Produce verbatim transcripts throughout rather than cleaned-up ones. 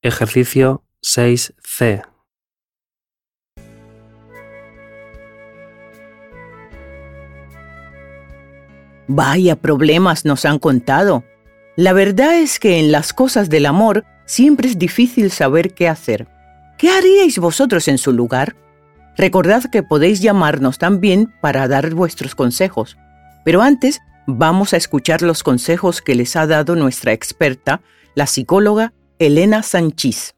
Ejercicio seis ce. Vaya problemas nos han contado. La verdad es que en las cosas del amor siempre es difícil saber qué hacer. ¿Qué haríais vosotros en su lugar? Recordad que podéis llamarnos también para dar vuestros consejos. Pero antes, vamos a escuchar los consejos que les ha dado nuestra experta, la psicóloga Elena Sanchís.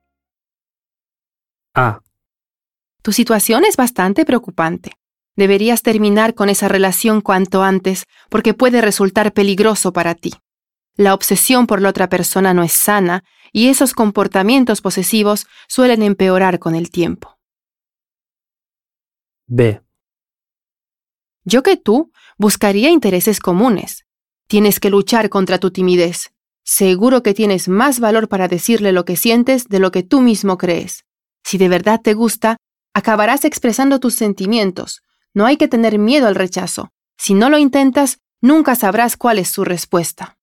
A. Tu situación es bastante preocupante. Deberías terminar con esa relación cuanto antes, porque puede resultar peligroso para ti. La obsesión por la otra persona no es sana, y esos comportamientos posesivos suelen empeorar con el tiempo. B. Yo que tú buscaría intereses comunes. Tienes que luchar contra tu timidez. Seguro que tienes más valor para decirle lo que sientes de lo que tú mismo crees. Si de verdad te gusta, acabarás expresando tus sentimientos. No hay que tener miedo al rechazo. Si no lo intentas, nunca sabrás cuál es su respuesta.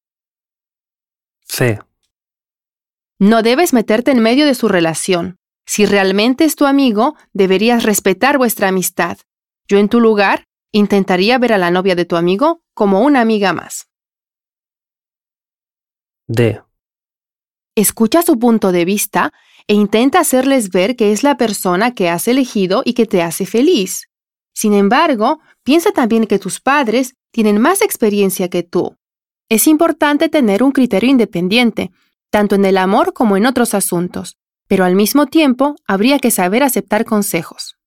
C. No debes meterte en medio de su relación. Si realmente es tu amigo, deberías respetar vuestra amistad. Yo en tu lugar, intentaría ver a la novia de tu amigo como una amiga más. D. Escucha su punto de vista e intenta hacerles ver que es la persona que has elegido y que te hace feliz. Sin embargo, piensa también que tus padres tienen más experiencia que tú. Es importante tener un criterio independiente, tanto en el amor como en otros asuntos, pero al mismo tiempo habría que saber aceptar consejos.